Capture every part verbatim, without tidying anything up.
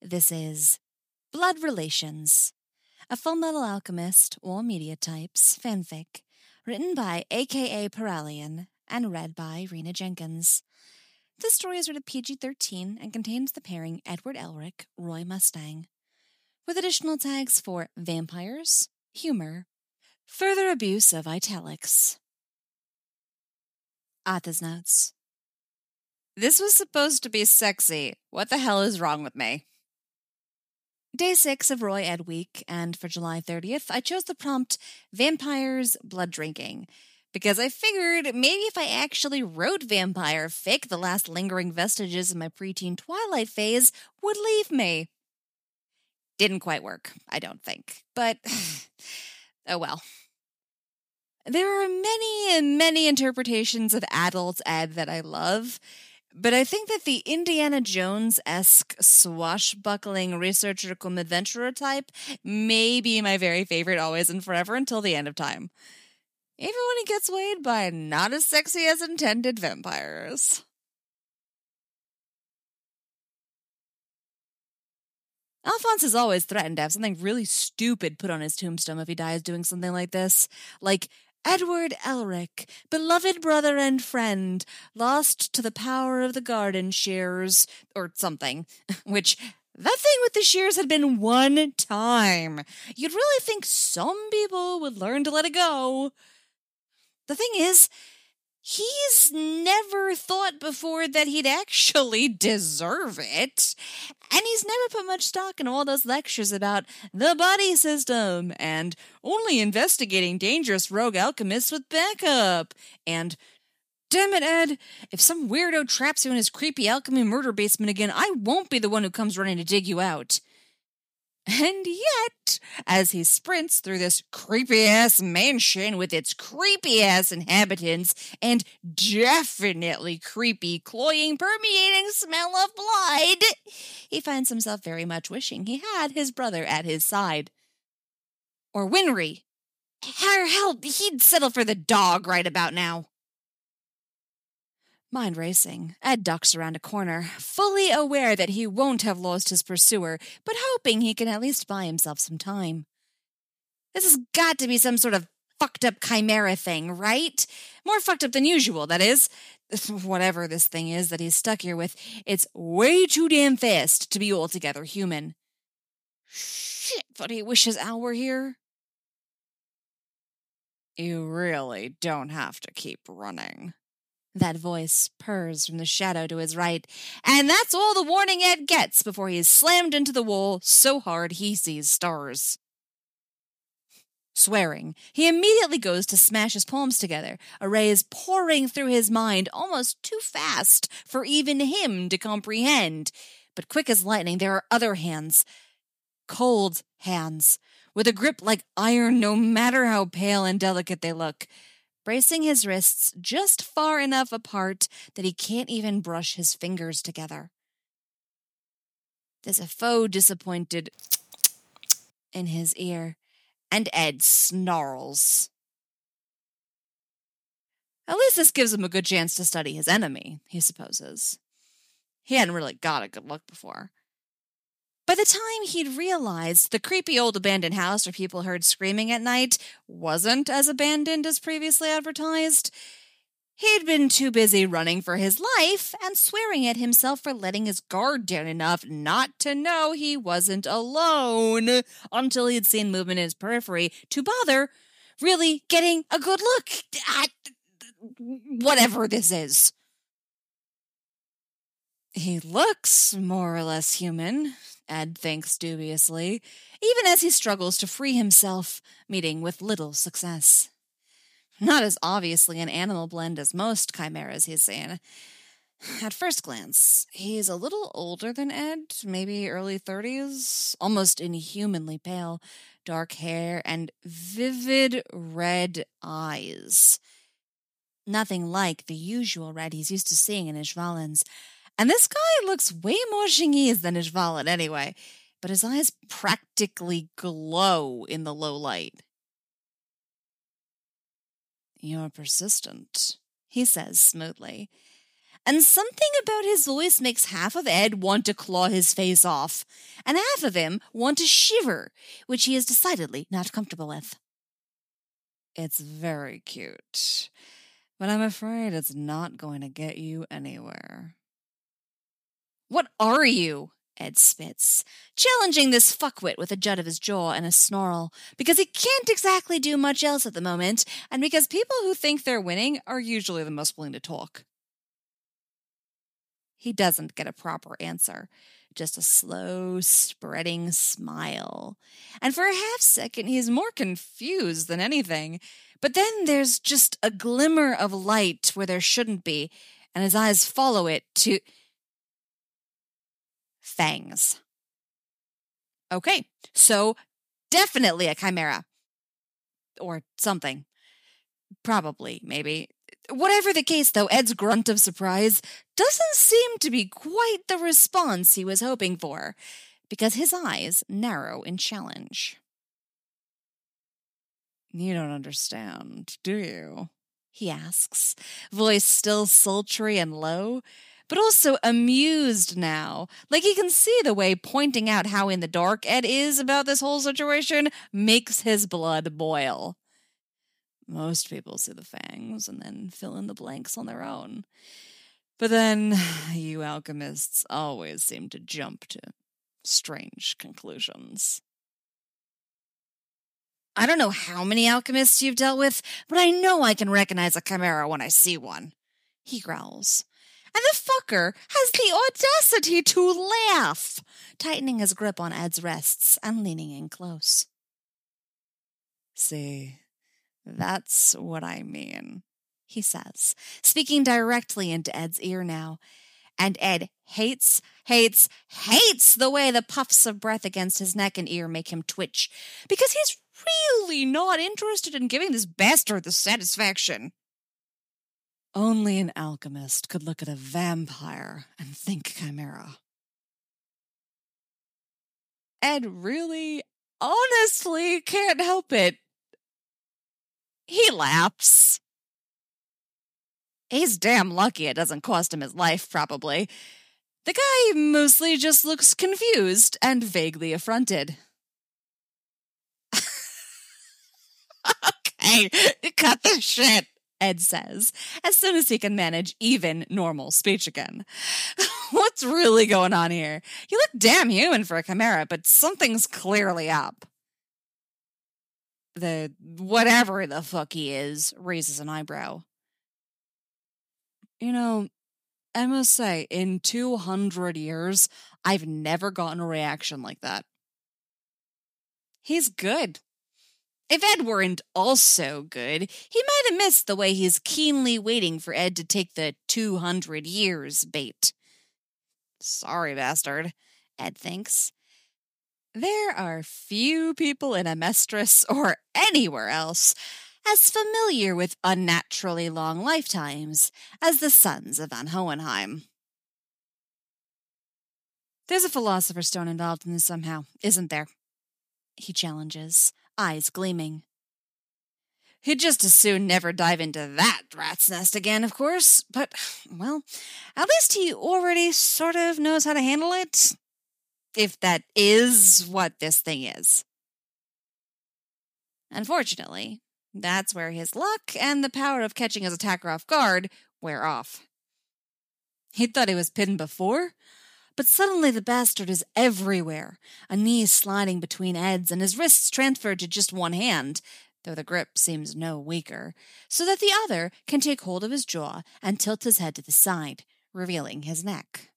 This is Blood Relations, a Fullmetal Alchemist or Media Types fanfic, written by A K A Paralian and read by Rena Jenkins. This story is rated P G thirteen and contains the pairing Edward Elric, Roy Mustang, with additional tags for vampires, humor, further abuse of italics. Author's notes. This was supposed to be sexy. What the hell is wrong with me? Day six of Roy Ed Week, and for July thirtieth, I chose the prompt Vampires Blood Drinking, because I figured maybe if I actually wrote vampire fic, the last lingering vestiges of my preteen Twilight phase would leave me. Didn't quite work, I don't think, but oh well. There are many and many interpretations of adult Ed that I love, but I think that the Indiana Jones-esque swashbuckling researcher cum adventurer type may be my very favorite always and forever until the end of time. Even when he gets weighed by not as sexy as intended vampires. Alphonse has always threatened to have something really stupid put on his tombstone if he dies doing something like this, like Edward Elric, beloved brother and friend, lost to the power of the garden shears, or something, which, that thing with the shears had been one time. You'd really think some people would learn to let it go. The thing is, he's never thought before that he'd actually deserve it. And he's never put much stock in all those lectures about the body system and only investigating dangerous rogue alchemists with backup. And, damn it, Ed, if some weirdo traps you in his creepy alchemy murder basement again, I won't be the one who comes running to dig you out. And yet, as he sprints through this creepy-ass mansion with its creepy-ass inhabitants and definitely creepy, cloying, permeating smell of blood, he finds himself very much wishing he had his brother at his side. Or Winry. Hell, he'd settle for the dog right about now. Mind racing, Ed ducks around a corner, fully aware that he won't have lost his pursuer, but hoping he can at least buy himself some time. This has got to be some sort of fucked up chimera thing, right? More fucked up than usual, that is. Whatever this thing is that he's stuck here with, it's way too damn fast to be altogether human. Shit, but he wishes Al were here. You really don't have to keep running. That voice purrs from the shadow to his right, and that's all the warning Ed gets before he is slammed into the wall so hard he sees stars. Swearing, he immediately goes to smash his palms together. A ray is pouring through his mind almost too fast for even him to comprehend. But quick as lightning, there are other hands. Cold hands, with a grip like iron no matter how pale and delicate they look, bracing his wrists just far enough apart that he can't even brush his fingers together. There's a faux disappointed in his ear, and Ed snarls. At least this gives him a good chance to study his enemy, he supposes. He hadn't really got a good look before. By the time he'd realized the creepy old abandoned house where people heard screaming at night wasn't as abandoned as previously advertised, he'd been too busy running for his life and swearing at himself for letting his guard down enough not to know he wasn't alone until he'd seen movement in his periphery to bother really getting a good look at whatever this is. He looks more or less human, Ed thinks dubiously, even as he struggles to free himself, meeting with little success. Not as obviously an animal blend as most chimeras he's seen. At first glance, he's a little older than Ed, maybe early thirties, almost inhumanly pale, dark hair, and vivid red eyes. Nothing like the usual red he's used to seeing in Ishvalans. And this guy looks way more Shingese than Ishvalan anyway, but his eyes practically glow in the low light. You're persistent, he says smoothly. and something about his voice makes half of Ed want to claw his face off, and half of him want to shiver, which he is decidedly not comfortable with. It's very cute, but I'm afraid it's not going to get you anywhere. What are you? Ed spits, challenging this fuckwit with a jut of his jaw and a snarl, because he can't exactly do much else at the moment, and because people who think they're winning are usually the most willing to talk. He doesn't get a proper answer, just a slow, spreading smile. And for a half second, he's more confused than anything. But then there's just a glimmer of light where there shouldn't be, and his eyes follow it to fangs. Okay, so definitely a chimera. Or something. Probably, maybe. Whatever the case, though, Ed's grunt of surprise doesn't seem to be quite the response he was hoping for, because his eyes narrow in challenge. You don't understand, do you? He asks, voice still sultry and low, but also amused now, like he can see the way pointing out how in the dark Ed is about this whole situation makes his blood boil. Most people see the fangs and then fill in the blanks on their own. But then you alchemists always seem to jump to strange conclusions. I don't know how many alchemists you've dealt with, but I know I can recognize a chimera when I see one, he growls. And the fucker has the audacity to laugh, tightening his grip on Ed's wrists and leaning in close. See, that's what I mean, he says, speaking directly into Ed's ear now. And Ed hates, hates, hates the way the puffs of breath against his neck and ear make him twitch, because he's really not interested in giving this bastard the satisfaction. Only an alchemist could look at a vampire and think chimera. Ed really, honestly can't help it. He laughs. He's damn lucky it doesn't cost him his life, probably. The guy mostly just looks confused and vaguely affronted. Okay, cut the shit, Ed says, as soon as he can manage even normal speech again. What's really going on here? You look damn human for a chimera, but something's clearly up. The whatever the fuck he is raises an eyebrow. You know, I must say, in two hundred years, I've never gotten a reaction like that. He's good. If Ed weren't also good, he might have missed the way he's keenly waiting for Ed to take the two hundred years bait. Sorry, bastard, Ed thinks. There are few people in Amestris or anywhere else as familiar with unnaturally long lifetimes as the sons of Van Hohenheim. There's a philosopher's stone involved in this somehow, isn't there? He challenges, eyes gleaming. He'd just as soon never dive into that rat's nest again, of course, but, well, at least he already sort of knows how to handle it, if that is what this thing is. Unfortunately, that's where his luck and the power of catching his attacker off guard wear off. He'd thought he was pinned before, but suddenly the bastard is everywhere, a knee sliding between Ed's and his wrists transferred to just one hand, though the grip seems no weaker, so that the other can take hold of his jaw and tilt his head to the side, revealing his neck.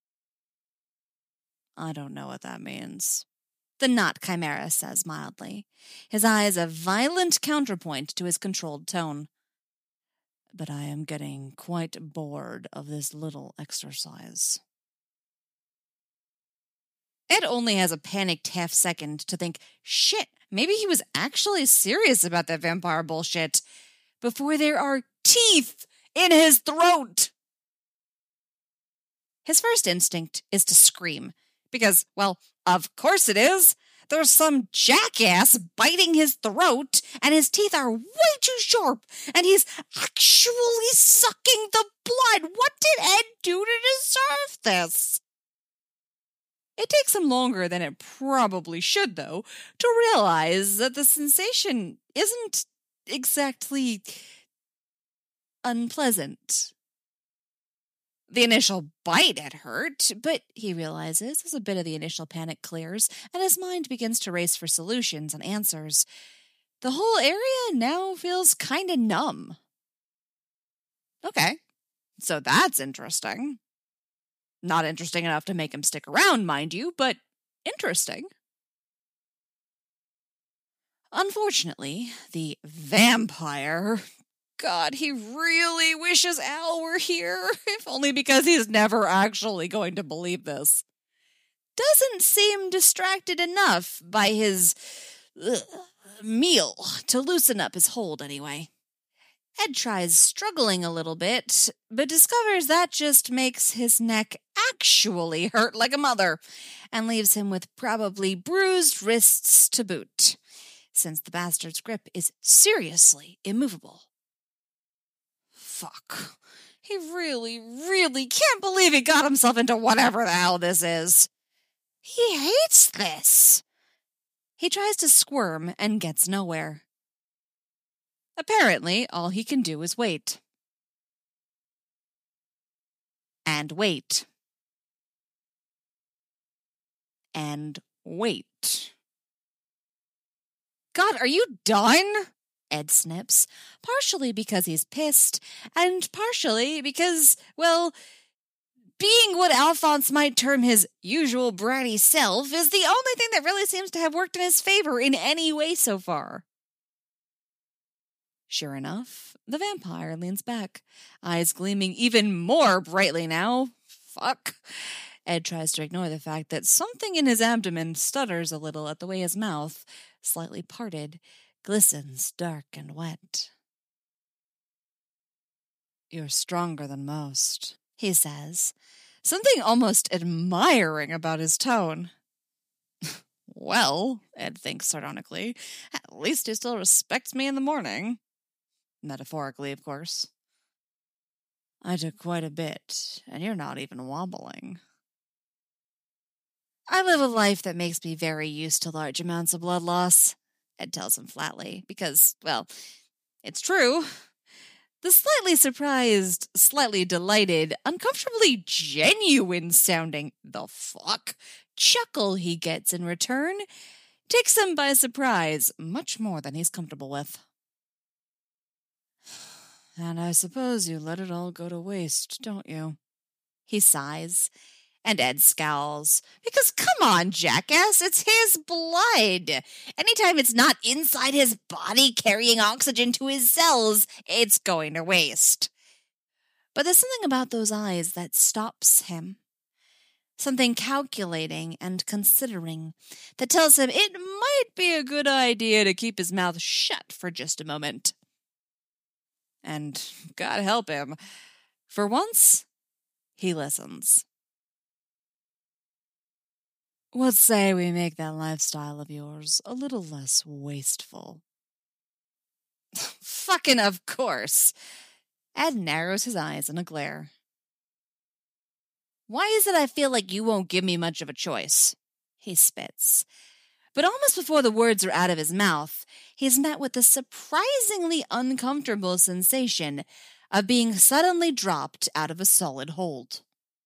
I don't know what that means, the not chimera says mildly, his eyes a violent counterpoint to his controlled tone. But I am getting quite bored of this little exercise. Ed only has a panicked half-second to think, shit, maybe he was actually serious about that vampire bullshit, before there are teeth in his throat. His first instinct is to scream, because, well, of course it is. there's some jackass biting his throat, and his teeth are way too sharp, and he's actually sucking the blood. What did Ed do to deserve this? It takes him longer than it probably should, though, to realize that the sensation isn't exactly unpleasant. The initial bite had hurt, but he realizes as a bit of the initial panic clears and his mind begins to race for solutions and answers, the whole area now feels kind of numb. Okay, so that's interesting. Not interesting enough to make him stick around, mind you, but interesting. Unfortunately, the vampire... God, he really wishes Al were here, if only because he's never actually going to believe this. Doesn't seem distracted enough by his ugh, meal to loosen up his hold anyway. Ed tries struggling a little bit, but discovers that just makes his neck actually hurt like a mother, and leaves him with probably bruised wrists to boot, since the bastard's grip is seriously immovable. Fuck. He really, really can't believe he got himself into whatever the hell this is. He hates this. He tries to squirm and gets nowhere. Apparently, all he can do is wait. And wait. And wait. God, are you done? Ed snips, partially because he's pissed, and partially because, well, being what Alphonse might term his usual bratty self is the only thing that really seems to have worked in his favor in any way so far. Sure enough, the vampire leans back, eyes gleaming even more brightly now. Fuck. Ed tries to ignore the fact that something in his abdomen stutters a little at the way his mouth, slightly parted, glistens dark and wet. You're stronger than most, he says, something almost admiring about his tone. Well, Ed thinks sardonically, at least he still respects me in the morning. Metaphorically, of course. I took quite a bit, and you're not even wobbling. I live a life that makes me very used to large amounts of blood loss, Ed tells him flatly, because, well, it's true. The slightly surprised, slightly delighted, uncomfortably genuine-sounding the fuck chuckle he gets in return takes him by surprise much more than he's comfortable with. And I suppose you let it all go to waste, don't you? He sighs. And Ed scowls. Because come on, jackass, it's his blood. Anytime it's not inside his body carrying oxygen to his cells, it's going to waste. But there's something about those eyes that stops him. Something calculating and considering that tells him it might be a good idea to keep his mouth shut for just a moment. And God help him, for once, he listens. What say we make that lifestyle of yours a little less wasteful? Fucking of course. Ed narrows his eyes in a glare. Why is it I feel like you won't give me much of a choice? He spits. But almost before the words are out of his mouth, he's met with the surprisingly uncomfortable sensation of being suddenly dropped out of a solid hold.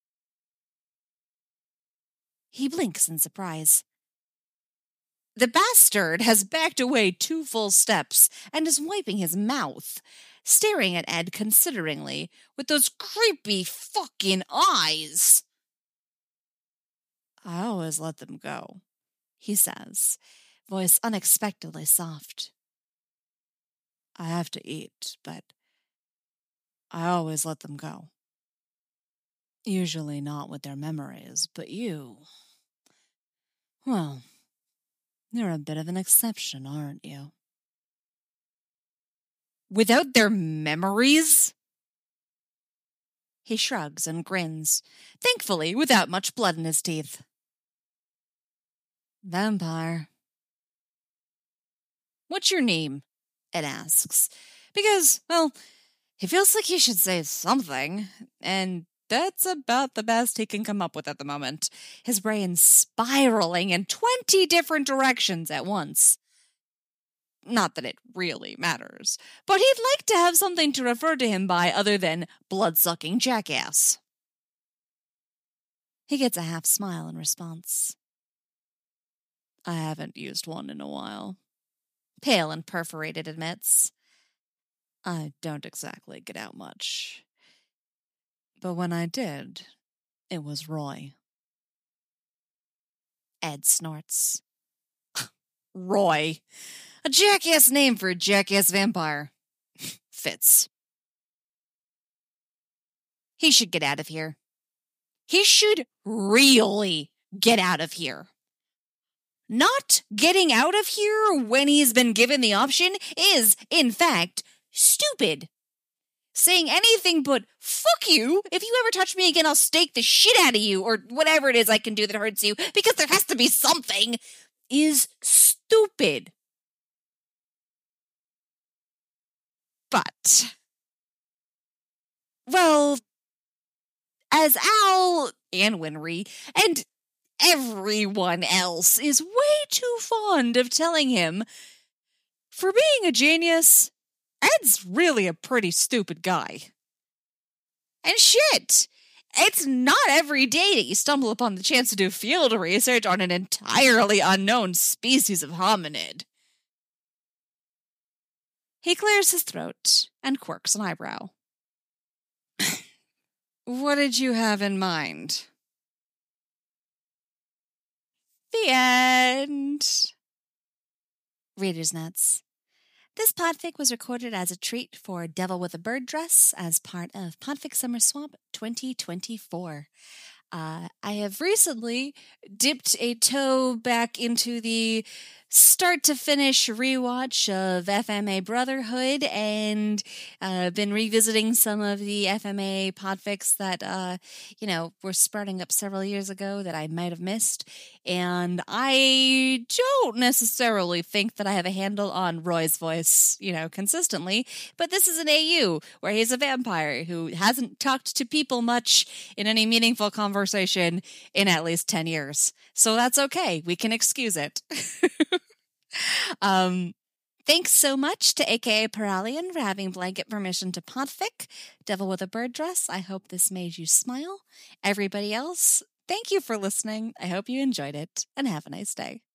He blinks in surprise. The bastard has backed away two full steps and is wiping his mouth, staring at Ed consideringly with those creepy fucking eyes. I always let them go, he says, voice unexpectedly soft. I have to eat, but I always let them go. Usually not with their memories, but you... Well, you're a bit of an exception, aren't you? Without their memories? He shrugs and grins, thankfully without much blood in his teeth. Vampire, What's your name? Ed asks. Because, well, he feels like he should say something, and that's about the best he can come up with at the moment. His brain spiraling in twenty different directions at once. Not that it really matters, but he'd like to have something to refer to him by other than blood-sucking jackass. He gets a half smile in response. I haven't used one in a while. Pale and perforated admits. I don't exactly get out much. But when I did, it was Roy. Ed snorts. Roy. A jackass name for a jackass vampire. Fits. He should get out of here. He should really get out of here. Not getting out of here when he's been given the option is, in fact, stupid. Saying anything but, fuck you, if you ever touch me again, I'll stake the shit out of you, or whatever it is I can do that hurts you, because there has to be something, is stupid. But, well, as Al and Winry and everyone else is way too fond of telling him, for being a genius, Ed's really a pretty stupid guy. And shit, it's not every day that you stumble upon the chance to do field research on an entirely unknown species of hominid. He clears his throat and quirks an eyebrow. What did you have in mind? The end. Reader's notes. This podfic was recorded as a treat for Devil with a Bird Dress as part of Podfic Summer Swamp twenty twenty-four. Uh, I have recently dipped a toe back into the start-to-finish rewatch of F M A Brotherhood and uh, been revisiting some of the F M A podfics that, uh, you know, were sprouting up several years ago that I might have missed. And I don't necessarily think that I have a handle on Roy's voice, you know, consistently, but this is an A U where he's a vampire who hasn't talked to people much in any meaningful conversation in at least ten years. So that's okay. We can excuse it. um, thanks so much to A K A Paralian for having blanket permission to podfic. Devil with a Bird Dress, I hope this made you smile. Everybody else, thank you for listening. I hope you enjoyed it, and have a nice day.